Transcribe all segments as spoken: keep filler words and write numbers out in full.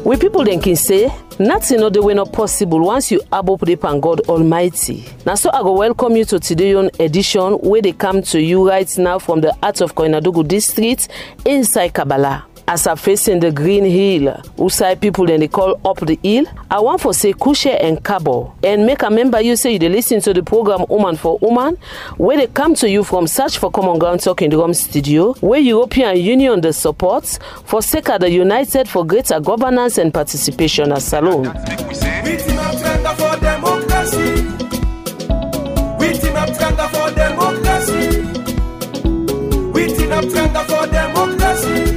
We people then can say, nothing other way not possible once you able pray upon God Almighty. Now, so I go welcome you to today's edition where they come to you right now from the heart of Koinadugu district inside Kabbalah. As I facing the green hill, outside people then they call up the hill, I want to say Kushe and Kabo. And make a member you say you they listen to the program Woman for Woman, where they come to you from Search for Common Ground Talk in the Rome studio, where European Union the supports for sake of the United for greater governance and participation as Salon. We team up stronger for democracy. We team up stronger for democracy. We team up stronger for democracy.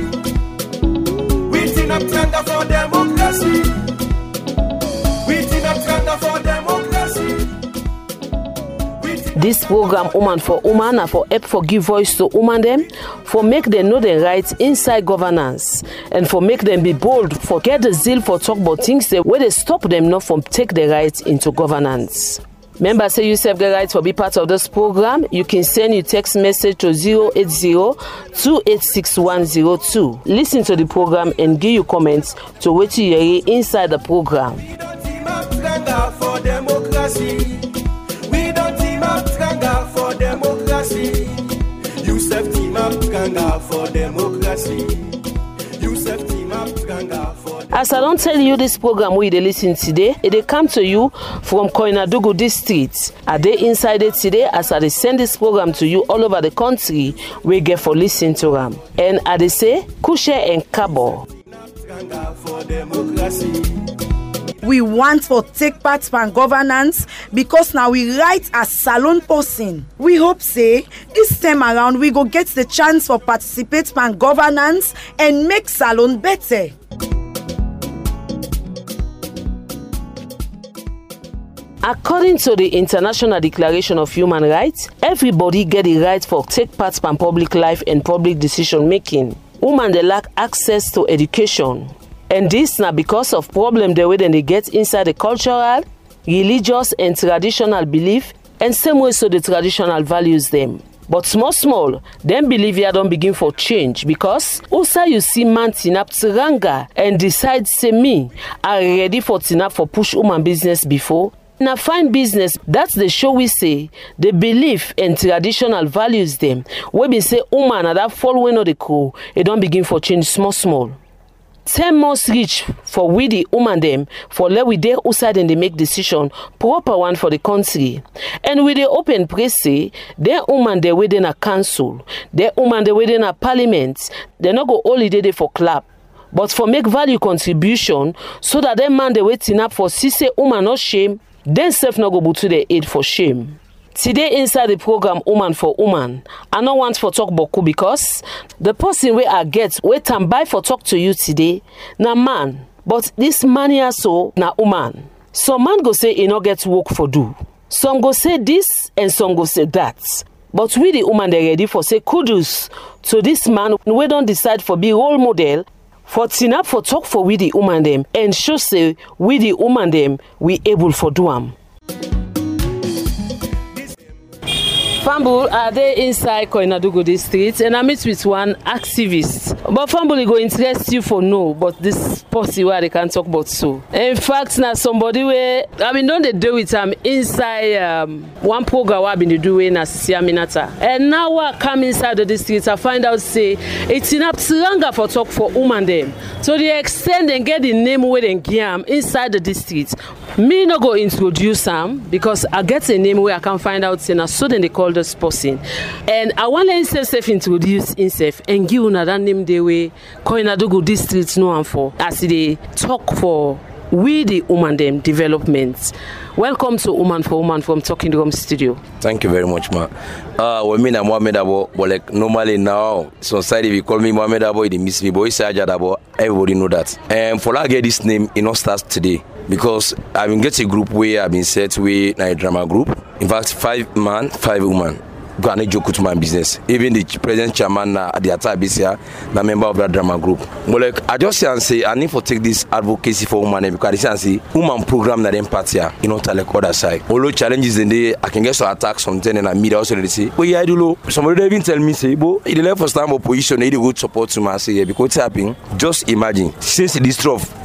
Up stronger for democracy. We team up stronger for democracy. This program Woman for Woman are for help for give voice to woman them, for make them know their rights inside governance, and for make them be bold, for get the zeal for talk about things that where they stop them not from take their rights into governance. Remember, say you have the right to be part of this program. You can send your text message to zero eight zero, two eight six one zero two. Listen to the program and give your comments to what you hear inside the program. We don't team up stronger for democracy. We don't team up stronger for democracy. You self team up stronger for democracy. You self team up stronger for As I don't tell you this program we they listen today, it they come to you from Koinadugu district. Are they inside it today as I they send this program to you all over the country we get for listen to them. And I they say Kushe and Kabo. for democracy. We want to take part in governance because now we write as Salon person. We hope say this time around we go get the chance for participate in governance and make Salon better. According to the International Declaration of Human Rights, everybody get the right for take part in public life and public decision making. Women they lack access to education. And this now because of problem the way they get inside the cultural, religious and traditional belief, and same way so the traditional values them. But small small, them believe here don't begin for change because also you see man tinap tiranga and decide say me are ready for tinap for push woman business before. Now find business, that's the show we say, the belief and traditional values them. When we say woman and that following of the crew, it don't begin for change small small. Ten must reach for we the woman them for let we there outside and they make decision proper one for the country. And with the open press say their woman they within a council, their woman they within a parliament, they not go holiday day for clap. But for make value contribution so that them man they waiting up for see say woman not shame. Then self not go to the aid for shame. Today inside the program Woman for Woman, I don't want for talk boku because the person where I get wait and buy for talk to you today, na man. But this man here so na woman. Some man go say he not get work for do. Some go say this and some go say that. But we the woman they ready for say kudos to this man we don't decide for be role model. For tinap for talk for we the woman them and show say we the woman them we able for do am. Fambul are they inside Koinadugu district and I meet with one activist. But Fambul go interest you for no, but this policy where they can talk about so. In fact, now somebody where I mean don't they do with um inside um one program I've been doing as Siaminata. And now I come inside the district I find out say it's enough longer for talk for woman them. So they extend and get the name where they give inside the district. Me no go introduce them because I get a name where I can find out saying so then they call this person. And I want to himself introduce himself and give another name the way Koinadugu district know am for as they talk for we the woman them development. Welcome to Woman for Woman from Talking Drum Studio. Thank you very much, ma. Uh, well, me na Mohamed Abo, but like normally now, society we call me Mohamed Abo, they miss me, but it's Ajad Abo, everybody know that. And for I get this name, it not starts today because I've been get a group where I've been set with a drama group. In fact, five man, five women. Go and joke to my business. Even the present chairman uh, at the Atta B C A, the member of that drama group. But like I just say and say I need to take this advocacy for women because I say woman program that empathy, you know, like other side. Although challenges in there, I can get some attacks sometimes and I meet also they say, well yeah I do know. Somebody even tell me say, but in the level first time opposition, they go support to my say because it's happening. Just imagine since this stuff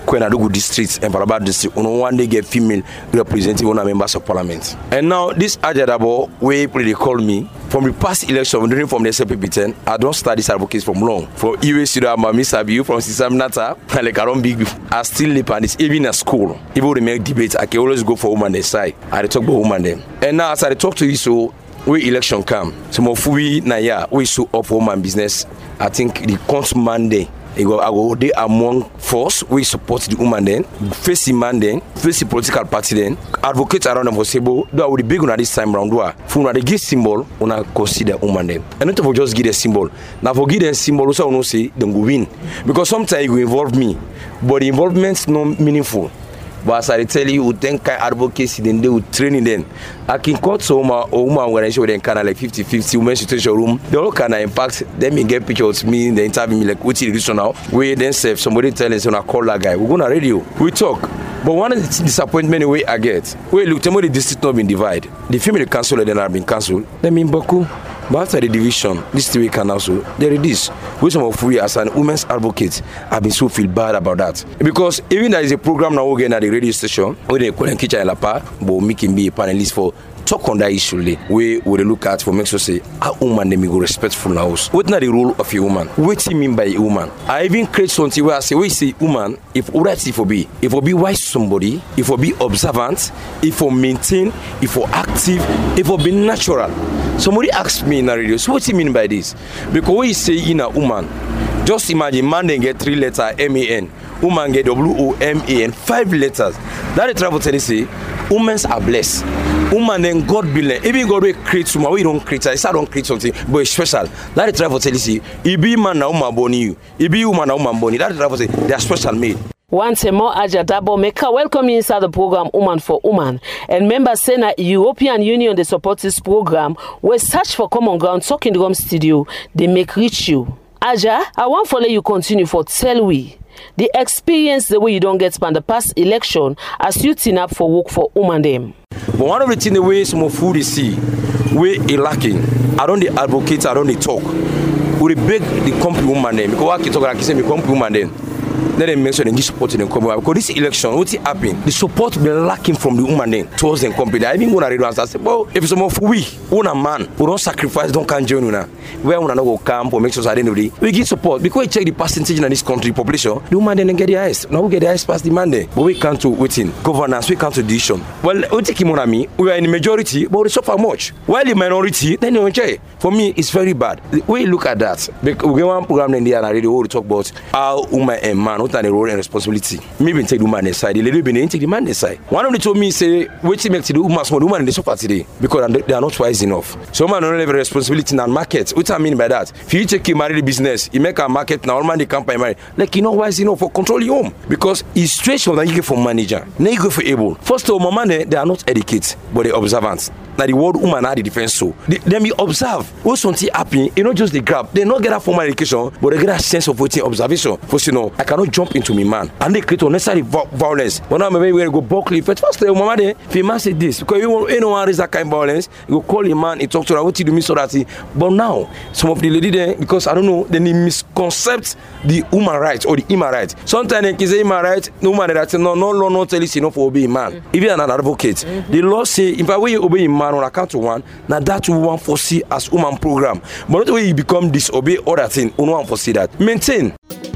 Koenadougou district and Faraba district, on one day get female representing one members of parliament. And now this Ajadabo, where they call me, from the past election, during from the S P P ten, I don't study this advocacy from long. From U S Studio, Mami Sabiu, from Sisam Nata, like I don't big, I still live and it's even at school. Even when they make debates, I can always go for woman they side. I talk about woman then. And now as I talk to you, so when election come, some of we na ya we so up for woman business. I think the count Monday. I go, I go they among force we support the woman then, face the man then, face the political party then, advocate around them for sable. Do I would be big on this time round. Do I? For when they give symbol, when I consider woman then. And not for just give a symbol. Now for give a symbol, also I don't say them go win because sometimes you involve me, but the involvement's not meaningful. But as I tell you, then kind advocacy, then they will training them. I can cut so much or woman when I show them kind of like fifty fifty women situation room. They all kind of impact. Then me get pictures of me, they interview me like, what's the reason now? We then say, somebody tell us, when I call that guy, we're going to radio, we talk. But one of the disappointment way I get, we look, tell me the district not been divided. The female council then have been cancelled. Then mean Baku. But after the division, this three can also, there it is. We some of we as an women's advocate have been so feel bad about that. Because even there is a program now again at the radio station, where they call Kicha and Lapa, but making me a panelist for talk on that issue. We will look at for make sure say a woman they go respectful now. What not the role of a woman? What do you mean by a woman? I even create something where I say, we say woman, if all that if for be, if for be wise somebody, if for be observant, if for maintain, if for active, if for be natural. Somebody asked me in the radio, so what do you mean by this? Because when you say in a woman, just imagine man then get three letters M A N, woman get W O M A N, five letters. That is travel tell you say, women are blessed. Woman then God be like, even God will create woman, we don't create, I don't create something, but it's special. That is travel tell you say, if be man na woman born you, if be woman na woman born you, that is travel say they are special made. Once more, Ajadabo Meka, welcome you inside the program Woman for Woman. And members say that European Union, they support this program, we search for common ground, talk in the home studio, they make reach you. Aja, I want to let you continue for tell we. The experience the way you don't get spend the past election as you team up for work for woman them. But one of the things the way some of food is see, we are lacking. I don't advocate, I don't talk. We beg the company woman them because I can talk like I say the company woman them. Let them make sure they give support to the company. Because this election, what's happening? The support been lacking from the woman then towards the company. I even go to radio and say, well, if some of we, own a man, who don't sacrifice, don't can join you now. Where we not go camp or make sure at the end of the day, we give support. Because we check the percentage in this country population, the woman then get the highest. Now we get the highest past demand there. But we can't to waiting governance, we can't to decision. Well, we take him on me, we are in the majority, but we suffer much. While the minority, then you enjoy. For me, it's very bad. We look at that. We get one program in there and radio we talk about how woman and man, what are the role and responsibility. Maybe take the man aside, the lady be take the man aside. One of them told me say, wait to make to the woman small woman in the suffer today because they are not wise enough. So man don't have a responsibility in the market. What I mean by that? If you take a married business, you make a market now, all man they can't buy marry. Like you know wise enough for control your home because it's straight from that you get for manager. Now you go for able. First of all, my man they are not educated, but they observant. Now the word woman are the defense so. They, them you observe. What's something happening? You know just the grab. They not get a formal education, but they get a sense of waiting observation. First you know, I cannot jump into me man. And they create unnecessary violence. But now maybe we're going to go Buckley. But first the mama there, if a man say this, because you want anyone raise that kind of violence, you go call a man, he talk to her, what you do me so that he. But now, some of the lady there, because I don't know, then they misconcept the human rights or the human rights. Sometimes they can say human rights, the woman that say no, no, no, no, tell you enough for obey a man. Mm-hmm. If you're an advocate, mm-hmm. the law say if I way you obey a man on account of one, now that you want foresee as woman program. But not the way you become disobey other thing, you don't want foresee that. Maintain.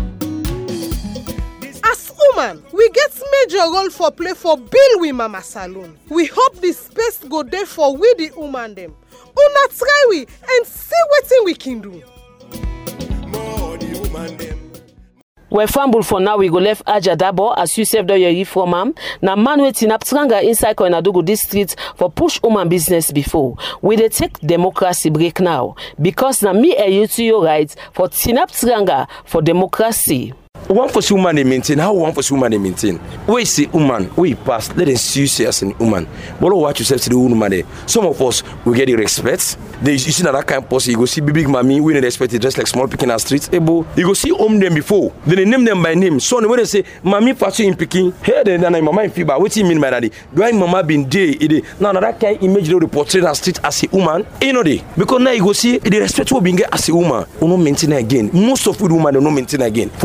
As woman, we get major role for play for build we mama salon. We hope the space go there for we the woman them. Una try we and see wetin we can do. More the woman them. We're fumble for now. We go left Ajadabo as you saved all your reform am. Now man waiting up Tranga inside Koenadougou district for push woman business before. We dey take democracy break now because now me and you to your rights for Tinap Tranga for democracy. One for woman they maintain. How one for woman they maintain? We say woman, we pass. Let us see you as a woman. But don't watch yourself to the woman there. Some of us we get the respect. They you see that kind of person. You go see big big mommy. We don't respect it just like small picking on streets. Hey, you go see home them before. Then they name them by name. So when they say mommy pass you in picking, hey then then mama in fever. What do you mean by that? Do I mama been day? Now that kind of image they portray on street as a woman. You know they because now you go see the respect will be get as a woman. We don't maintain again. Most of the women don't maintain again. For we as an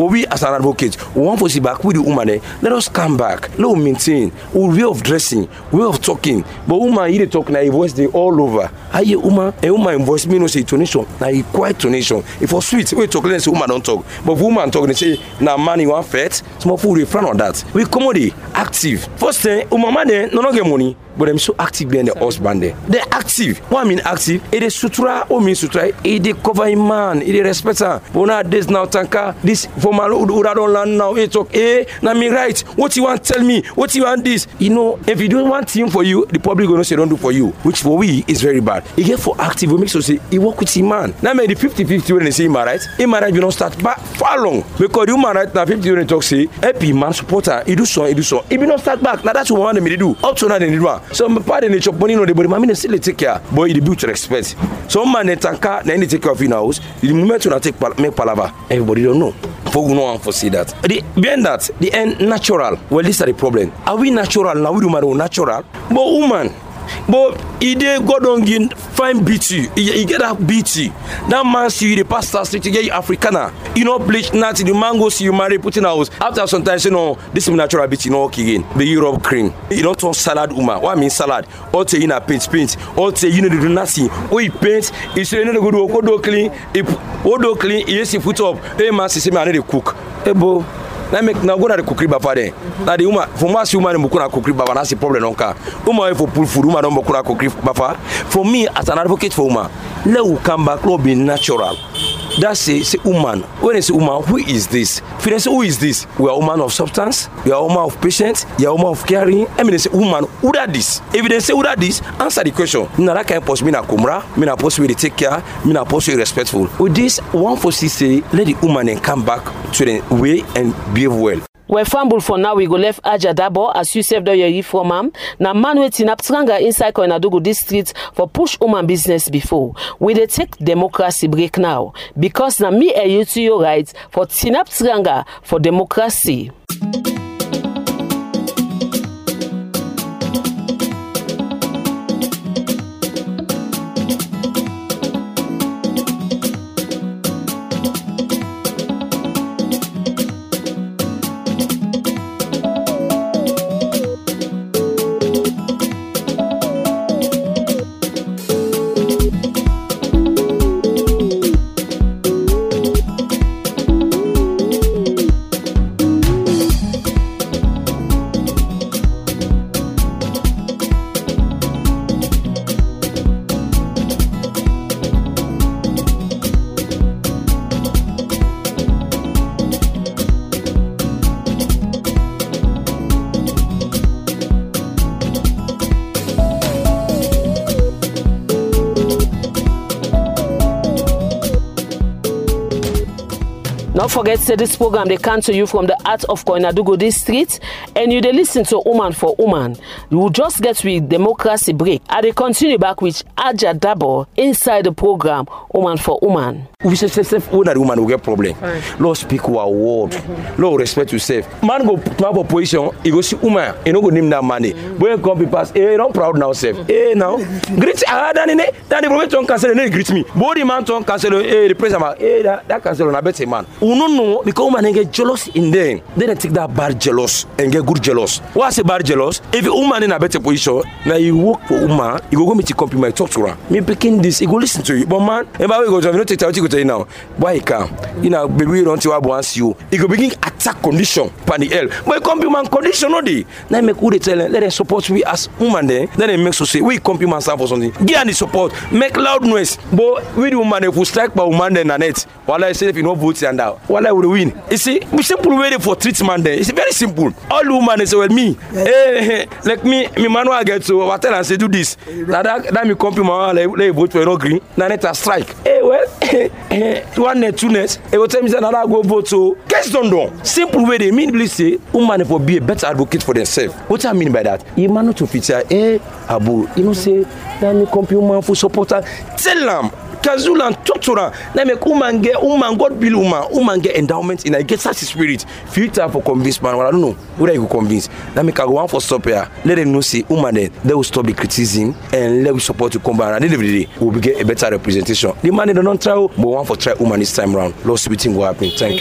an advocate, we want to see back with the woman. Eh? Let us come back. Let us maintain. Way of dressing, way of talking. But woman, you talk now, your voice they all over. I hear woman, a woman voice me no say tonation. Now he quiet tonation. If for sweet, we talk, let's say woman don't talk. But woman talk, they say, now man you want fat. Small food in front of that. We commodity active. First thing, woman they no no get money. But I'm so active behind the husband there. They're active. What I mean active? It is sutura or mean sutura. It is cover a man. It is respect her. But now this now tanka. This for my who don't land now. It talk. Eh, now me right. What you want? Tell me. What you want? This. You know, if you don't want him for you, the public gonna say don't do for you. Which for we is very bad. He get for active. We make so say he work with him man. Now me the fifty-fifty when they say him right. Him right. You don't start back far long because you man right now fifty when they talk say happy man supporter. He do so. He do so. If you don't start back, now that's what one they do. Up to now they do one. So my part in the chop money no the body, my mean still take care. Boy, it build to respect. Some man in tanka, then they take care of in house. The moment when I take make palava, everybody don't know. For no one foresee that. The behind that, the end natural. Well, this is the problem. Are we natural now? We do matter natural, but woman. But he did God on you find beauty. He get that beauty. That man see you the pastor street, you get Africana. You know, bleach nothing. The man go see you marry, put in house. After sometimes you know this is natural beauty, you know, again. The Europe cream. You don't turn salad woman. What I mean salad? All say you know paint, paint. All say you know do nothing. Or you paint. You say you know go do go clean. If go do clean, you see foot up. Hey man, say me I need to cook. Hey bo. Now make now go na the cookery baba there. Now the woman for me, woman mo kuna cookery baba na see problem onka. Woman for pull food, woman don't mo kuna cookery baba. For me as an advocate for woman, let we come back, let be natural. That's a say woman. When they say woman, who is this? If they say who is this? We are woman of substance. We are woman of patience. We are woman of caring. I mean they say woman, who that this? If they say who that this, answer the question. Now that kind of post me na kumra, me na post we dey take care, me na post we respectful. With this, one for say let the woman then come back to the way and behave well. We fumble for now, we go left Aja Dabo as you saved your yift from him. Now man waiting up Tranga inside Koinadugu district for push woman business before. We dey take democracy break now. Because now me and you to your rights for Tinap Tranga for democracy. Don't forget to this program they come to you from the heart of Koinadugu district and you they listen to Woman for Woman. You will just get with democracy break. And they continue back with Aja Dabo inside the program Woman for Woman. We say self when that woman will get problem. Lord speak our word. Mm-hmm. Lord respect yourself. Man go to have a position, he go see woman, he no go name that money. Mm-hmm. When come pass, hey, don't proud now self. Mm-hmm. Hey now. Greet ah dan ne, dan the professor cancel no greet me. Body man ton cancel, hey the president, hey that that cancel na better man. We no know because woman get jealous in them. Then they take that bad jealous and get good jealous. What's a bad jealous? If a woman in a better position, now you work for woman, you go go meet your compliment, talk to her. Me picking this, he go listen to you. But man, if I go to you, no take what you go tell you now. Why he come? You know, baby, we don't want to once you. He go begin attack condition, pan the hell. But it compliment condition no day. Now make who they tell them, let them support we as woman there. Then they make so say we compliment stand for something. Give them the support, make loud noise. But we the woman if we strike by woman then and it. While I say if you no vote and out, while I will win. You see, we simple way for treatment there. It's very simple. All the women say well me, yeah. Hey, like me, me man I get to what tell and say do this. Now that that me compliment let let vote for no green. Now let us strike. Hey well. One net, two nets, it will tell me that I go vote. So, case don't do. Simple way they mean, please say, woman for be a better advocate for themselves. What I mean by that? You man not to feature, eh, Abu, you know, say, let me compliment for supporter. Tell them, Kazula and talk to them. Let me woman get, woman, God build woman, woman get endowment in I get such a spirit. Future for convince man, well, I don't know whether you convince. Let me go one for stop here. Let them know, say, woman, then they will stop the criticism and let we support to come back. And at the end of the day, we will get a better representation. The man they don't try, but one for try woman this time around. Lost everything will happen. Thank, Thank you. you.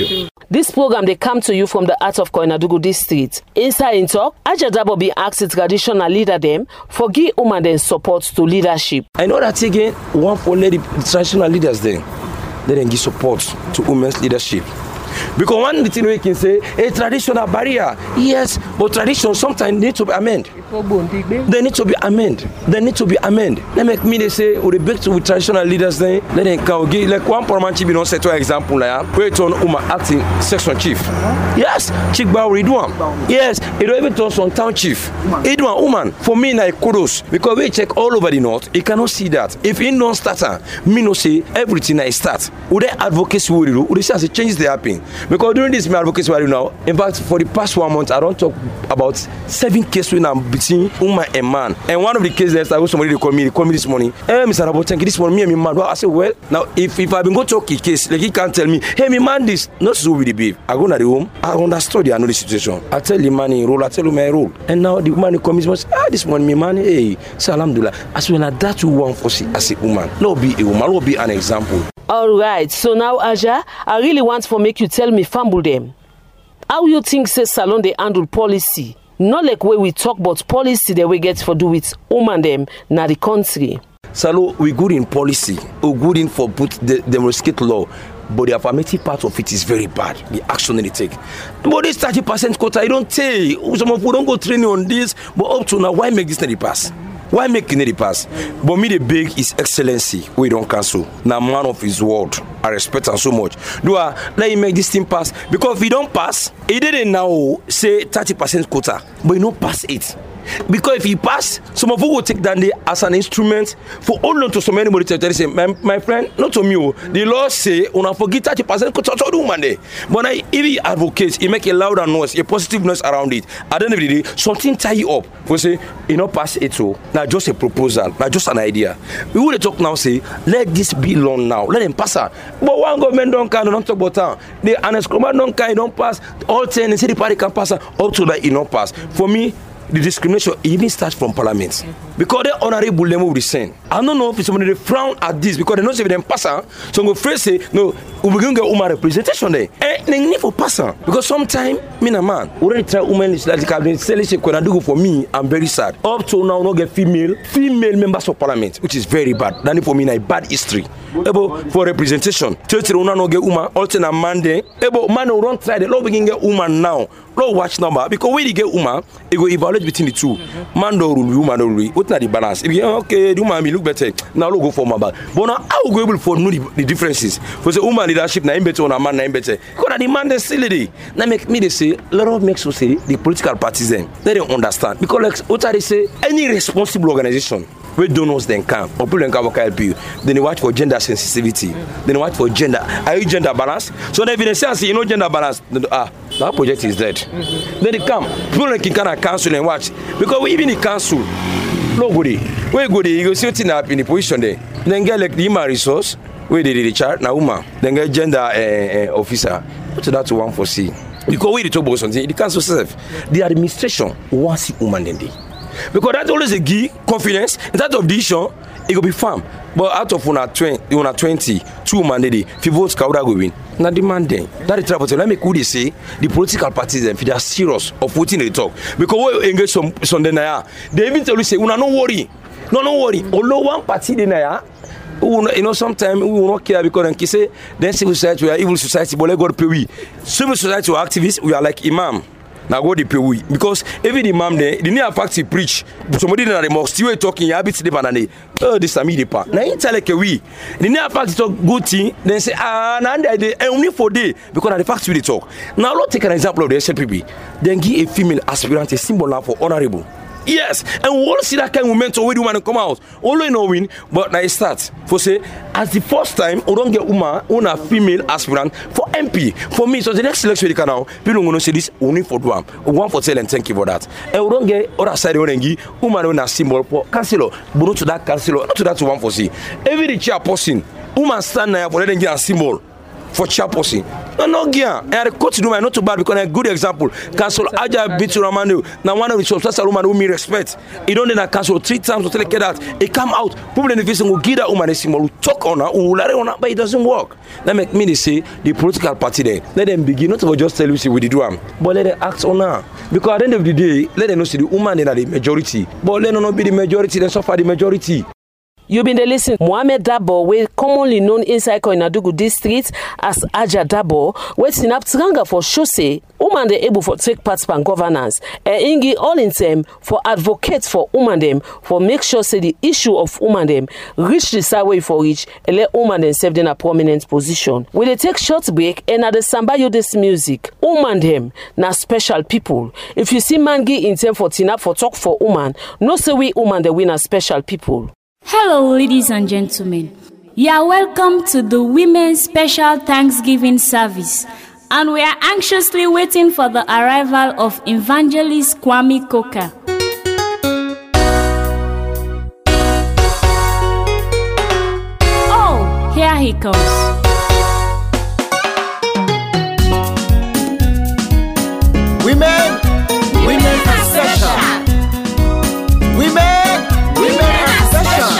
This program they come to you from the heart of Koinadugu district. Inside in talk, Ajadabo be asked the traditional leader them for give woman then support to leadership. I know that again, one for lady the traditional leaders then, they then give support to women's leadership. Because one thing we can say, a traditional barrier, yes, but tradition sometimes need to be amended. They need to be amended. They need to be amended. They make me they say, we back to with traditional leaders then, then they can give like one Parliament chief, you know, set to example like wait on Uma acting section chief. Yes, Chief Bawri do one. Yes, it don't even turn on town chief. It do one woman. For me, like kudos because we check all over the north, you cannot see that. If he non starter, me no say everything I start. Would they advocacy will do? Would they say as changes they happen? Because during this my advocacy now, in fact, for the past one month, I don't talk about seven cases when I'm between woman and man. And one of the cases, I was somebody they call me, they call me this morning. Hey, Mister Rabotenki, this morning, me and my man. I said, well, now if if I've been going to talk a case, like he can't tell me, hey, me man, this not so with the babe. I go to the home, I understood, I know the situation. I tell the man in role, I tell him my role. And now the woman comes, he say, ah, this morning, me man, hey, say alhamdulillah. As when I that you want for see as a woman, Lord be a woman, Lord be an example. All right, so now Aja, I really want for make you tell me fumble them. How you think say salon they handle policy? Not like where we talk about policy that we get for do with woman them na the country. Salo, we good in policy, we good in for put the demonstrate law, but the affirmative part of it is very bad. The action they take. But this thirty percent quota, I don't take. Some of you don't go training on this, but up to now, why make this not the pass? Why make it pass? But me the big is excellency. We don't cancel. Now man of his word. I respect him so much. Do I let him make this thing pass? Because if he don't pass, he didn't now say thirty percent quota, but he don't pass it. Because if he pass, some of you will take that day as an instrument for hold on to so many more territory. Say, my, my friend, not to me. The law say, una forget thirty percent quota to do man day. But I, if he advocates, he make a louder noise, a positive noise around it. At the end of the day, something tie you up. For say, you know, pass it so. Now just a proposal, not just an idea. We will talk now. Say, let this be law now. Let them pass her. But one government don't can don't talk about town. The Anescoma don't can don't pass. All ten and say the party can pass her up to that it not pass. For me. The discrimination even starts from parliament. Mm-hmm. Because the honorable level will be saying. I don't know if somebody they frown at this because they don't say them pass on. So go first say, no, we going to get woman representation there. And they need for pass on. Because sometimes, me and a man, already try women like cabinet selection for me, I'm very sad. Up to now, not get female, female members of parliament, which is very bad. That for me, a bad history. Able for representation. Thirty una no get woman, alternate man there. Able man who don't try the law we can get woman now. Law watch number because when you get woman, it go evaluate between the two. Mm-hmm. Man don't rule, woman don't rule. What's not the balance? If you okay, the woman may look better. Now look go for my back. But now how we go able for know the, the differences? For the woman leadership na better on a man na better. Because the man they still there. Now make me they say, a lot of makes us say the political parties then they don't understand because like what they say, any responsible organization. We donors then come, or people can help you. Then they watch for gender sensitivity. Then they watch for gender. Are you gender balance? So the evidence says you know gender balance. Ah, that project is dead. Mm-hmm. Then they come. People can kind of cancel and watch because we even in council. No goody. We goody. You go see what's up in the position there. Then get like the human resource. We did the chart now woman. Then get gender uh, uh, officer. What's that to one for see? Because we talk about something. The council says the administration wants see woman then day. Because that's always a give confidence. In terms of the issue, it will be firm. But out of one twenty, one twenty, two mandate, if you vote, Kauda go win. Not demanding. That is trouble. Let me could say the political parties them, if they are serious of what they talk. Because we engage some some denier. They even tell you say, "Una no worry, no no worry." Although one party denier, you know, sometimes we will not care because they say, then civil society we are evil society, but let God pay we. Civil society we are activists, we are like imam. Now go the pay we because every imam there, the near fact he preach. Somebody in the mosque still talking, you habit sleep and oh this is me the part. Now tell like we, the near fact talk good thing. Then say ah, now they only for day because the fact we talk. Now let's take an example of the S L P P. Then give a female aspirant a symbol now for honorable. Yes, and we all see that kind of woman to where the woman come out. Only no win, but now it starts. For say, as the first time, we don't get woman, on a female aspirant for M P. For me, so the next election we can now, people don't say this only for one. One for tell and thank you for that. And we don't get other side of the woman on a symbol for councillor, but not to that councillor, not to that one for see. Every chair person, woman stand there for letting get a symbol. for chairperson. No, no, gear. And the coach do not too bad because a good example. Council Aja Bitu Ramanu, now one of the successful woman who me respect. He don't need council three times to tell that he come out. People in the vision will give that woman a symbol, talk on her, will let on her, but it doesn't work. That make me say the political party there. Let them begin not to just tell you see with the drum, but let them act on her. Because at the end of the day, let them know see the woman in the majority. But let them not be the majority, then suffer the majority. You been the listen. Mohamed Dabo, we commonly known inside Koinadugu district as Aja Dabo, waiting up Tranga for Shose, woman they able for take part in governance, and Ingi all in them for advocates for woman them for make sure say the issue of woman them reach the side way for which and let woman them serve in a prominent position. We they take short break and at the Sambayo this music, woman them na special people. If you see mangi in them for tinap for talk for woman, no say we woman the winner special people. Hello, ladies and gentlemen. You are welcome to the Women's Special Thanksgiving Service, and we are anxiously waiting for the arrival of Evangelist Kwame Coker. Oh, here he comes. Women, women are special. Women, women are special.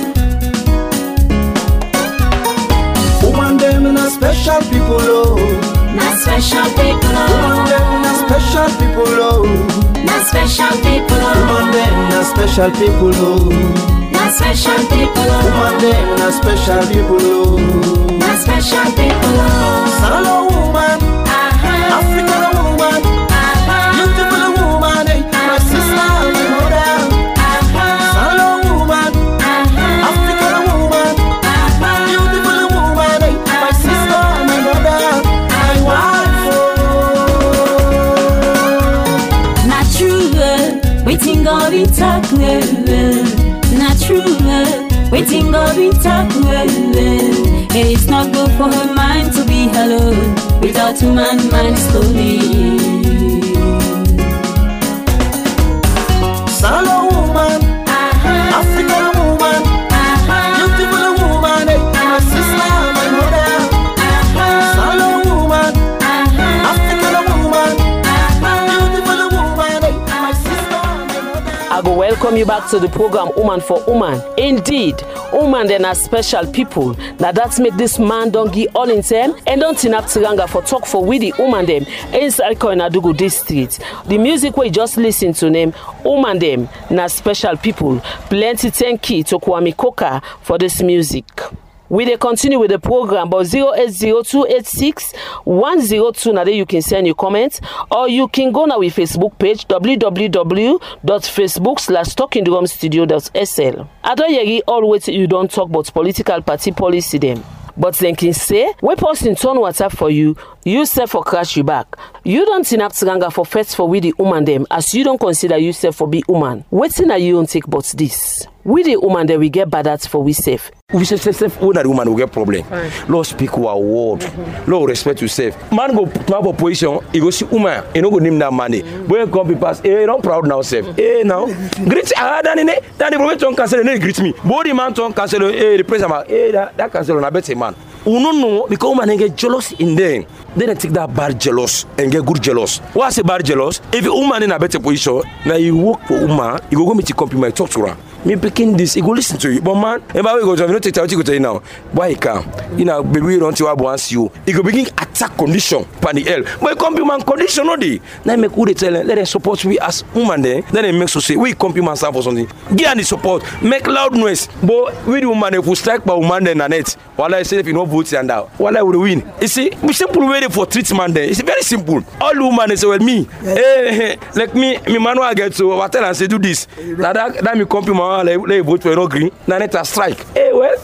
Woman them na special people, oh. Na special people, Woman them na special people, oh. na special people, Woman them na special people, oh. na special people, Woman them na special people, oh. na special people. Salo woman, Aha, African woman, aha, beautiful woman, eh. My sister, my mother. aha, Salo woman, aha, African woman, aha. beautiful woman, eh. My sister, my mother, my wife, oh. Na true love, waiting God we talk love. Na true love, waiting God we talk love. It's not good for her mind to be alone without a man, man slowly. Salo woman, Aha, African woman, aha, beautiful woman, eh. My sister, my mother. aha, Salo woman, aha, African woman, aha. beautiful woman, eh. My sister, my mother. I go welcome you back to the program Woman for Woman. Indeed, woman then are special people. Now that's make this man don't give all in them and don't tinap tiranga for talk for with the woman them inside Koinadugu district. The music we just listen to name woman them na special people. Plenty thank you to Kwame Coker for this music. We dey continue with the program, but zero eight zero two eight six one zero two now there you can send your comments, or you can go now with Facebook page w w w dot facebook slash talking drum studio dot s l. I don't hear always you don't talk about political party policy them. But then can say, when person turn WhatsApp for you, you say for crash you back. You don't tin up tiranga for first for with the woman them, as you don't consider yourself for be woman. Waiting are you don't take but this. With the woman that we get bad at for we safe. We say self when that woman will get problem. Lord speak our word. Mm-hmm. Lord respect yourself. Man go to have a position, he go see woman, he no go name that money. Mm-hmm. When come people pass, hey, don't proud now self. Mm-hmm. Hey now. Greet ah dan in it. Dan the prophet don't cancel, they greet me. Body man don't cancel, hey the president, hey that that cancel on a better man. We don't know because woman get jealous in them. Then they take that bad jealous and get good jealous. What's a bad jealous? If a woman in a better position, now you work for woman, you go go meet your compliment, talk to her. Me picking this, he go listen to you. But man, if I go to you, not take what you go tell you now. Why he come? You know, baby, we don't want to once you. He go begin attack condition, pan the hell. But it come be man condition no day. Now make who they tell them, let them support we as woman there. Then they make so say, we come be man for something. Give them the support, make loud noise. But we the woman if we strike by woman then and it. While I say if you no vote and out, while I will win. You see, we simple way for treatment there. It's very simple. All the woman they say, well me, hey, like me, me man I get to what tell and say do this. Now that that me come be man. Let vote for no green. Now let us strike. Hey, well,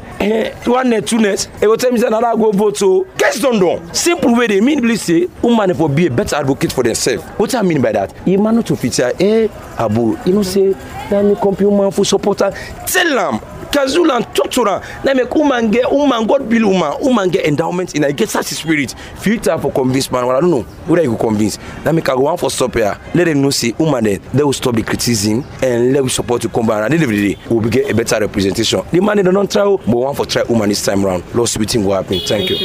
one net, two nets. It will tell me that I go vote. So, case don't do. Simple way they mean, please say, woman for be a better advocate for themselves. What I mean by that? You man not to feature, eh, Abu. You know, say, let me come man for supporter. Tell them. Kazula and talk to her. Now make woman get woman God build woman. Woman get endowment in I get such a spirit. Future for convince man. Well, I don't know whether you go convince. Now make I go one for stop here. Let them know say woman then they will stop the criticism and let we support to come back. And at the end of the day, we will get a better representation. The man they don't try, but one for try woman this time around. Lord speaking will happen. Thank, Thank you. you.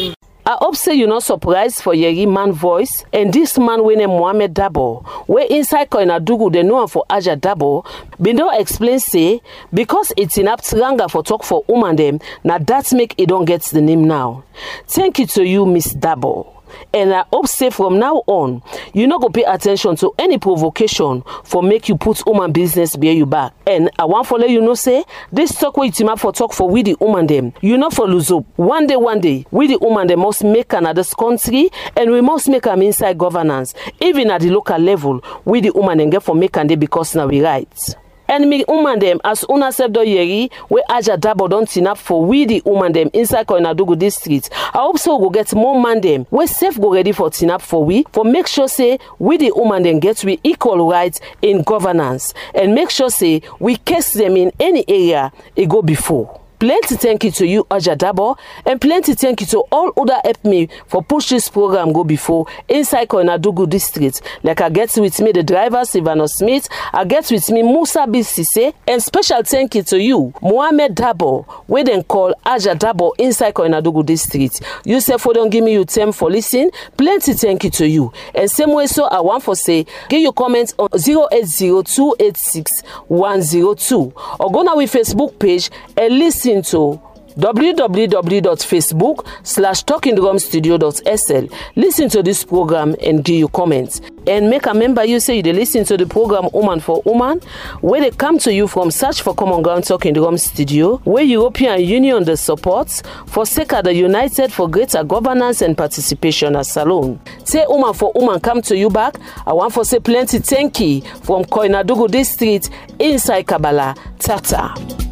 I hope say you not surprised for Yeri man voice and this man wey name Mohammed Dabo, where inside Koinadugu they know him for Aja Dabo, been don't explain say because it's in Aptranga for talk for woman them, now that make it don't get the name now. Thank you to you, Miss Dabo. And I hope say from now on, you not go pay attention to any provocation for make you put woman business behind you back. And I want for let you know say this talk where you team up for talk for we the woman them. You not for lose up. One day, one day, we the woman them must make another country and we must make them inside governance. Even at the local level, we the woman them get for make and they because now we right. And me woman them as una sef do yeri we Aja Dabo don't tin up for we the woman them inside Koinadugu district. I hope so go get more man them we safe go ready for tin up for we for make sure say we the woman them get we equal rights in governance and make sure say we case them in any area it go before. Plenty thank you to you, Aja Dabo, and plenty thank you to all other help me for push this program go before inside Koinadugu district. Like I get with me the driver Silvano Smith, I get with me Musa Bisise, and special thank you to you, Mohammed Dabo, we then call Aja Dabo inside Koinadugu district. You say for don't give me your time for listening. Plenty thank you to you. And same way so I want for say give your comments on zero eight zero two eight six one zero two or go now with Facebook page and listen to w w w dot facebook slash talking drum studio dot s l. Listen to this program and give your comments. And make a member you say you they listen to the program Woman for Woman, where they come to you from Search for Common Ground Talking Drum Studio, where European Union the supports for sake of the United for Greater Governance and Participation as Salon. Say Woman for Woman come to you back. I want for say plenty thank you from Koinadugu district inside Kabbalah. Tata.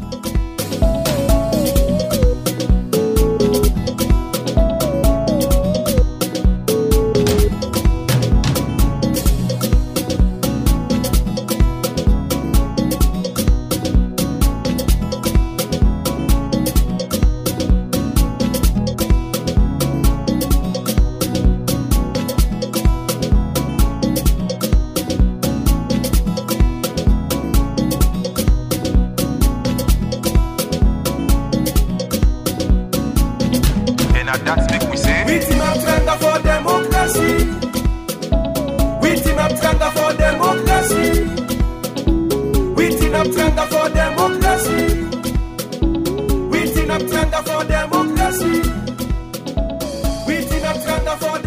That make me say we team up Tranga for democracy. We team up Tranga for democracy. We team up Tranga for democracy. We team up Tranga for democracy. We team up Tranga for democracy.